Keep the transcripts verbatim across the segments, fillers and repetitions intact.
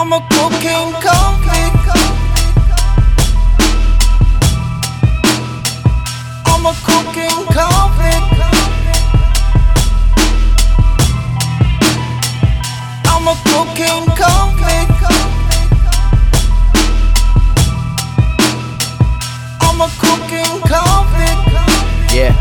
I'm a cocaine convict. I'm a cocaine convict. I'm a cocaine convict. I'm a cocaine convict. Yeah.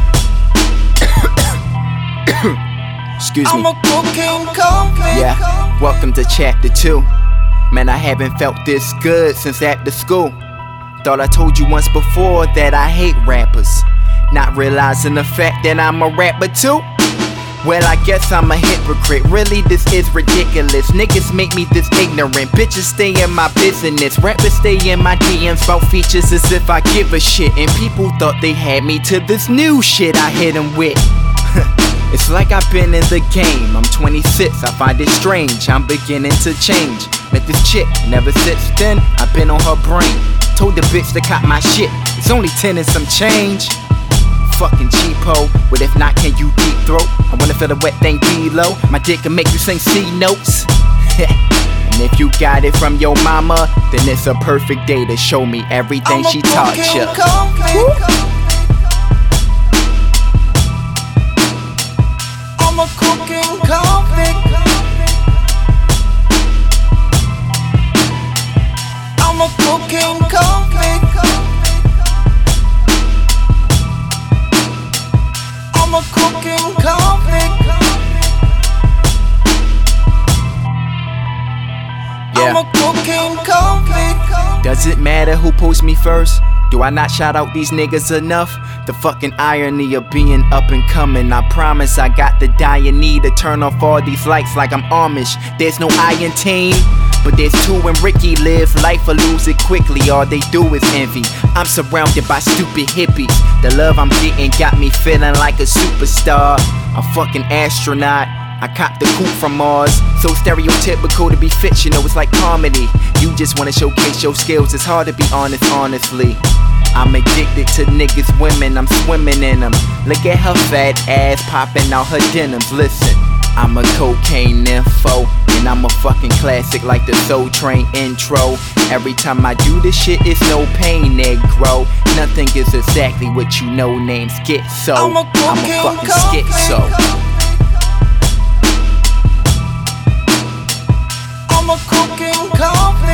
Excuse me. I'm a cocaine convict. Yeah. Welcome to chapter two. Man, I haven't felt this good since after school. Thought I told you once before that I hate rappers, not realizing the fact that I'm a rapper too. Well, I guess I'm a hypocrite. Really, this is ridiculous. Niggas make me this ignorant. Bitches stay in my business. Rappers stay in my D Ms about features as if I give a shit. And people thought they had me to this new shit I hit them with. It's like I've been in the game. I'm twenty-six, I find it strange. I'm beginning to change. Met this chick, never sits thin. I've been on her brain. Told the bitch to cop my shit. It's only ten and some change. Fucking cheapo, but if not, can you deep throat? I wanna feel the wet thing below. My dick can make you sing C notes. And if you got it from your mama, then it's a perfect day to show me everything she taught ya. I'm a cocaine convict. I'm a cocaine convict. I'm a cocaine convict. Yeah. I'm a cocaine convict. Does it matter who posts me first? Do I not shout out these niggas enough? The fucking irony of being up and coming. I promise I got the dire need to turn off all these lights like I'm Amish. There's no I in team, but there's two when Ricky live life or lose it quickly. All they do is envy. I'm surrounded by stupid hippies. The love I'm getting got me feeling like a superstar. A fucking astronaut. I copped the coupe from Mars. So stereotypical to be fictional, it's like comedy. You just wanna showcase your skills, it's hard to be honest, honestly. I'm addicted to niggas, women, I'm swimming in them. Look at her fat ass popping out her denims. Listen, I'm a cocaine nympho, and I'm a fucking classic like the Soul Train intro. Every time I do this shit, it's no pain, negro. Nothing is exactly what you know, names get so. I'm a I'm a cocaine fucking convict. schizo. I'm a cocaine convict.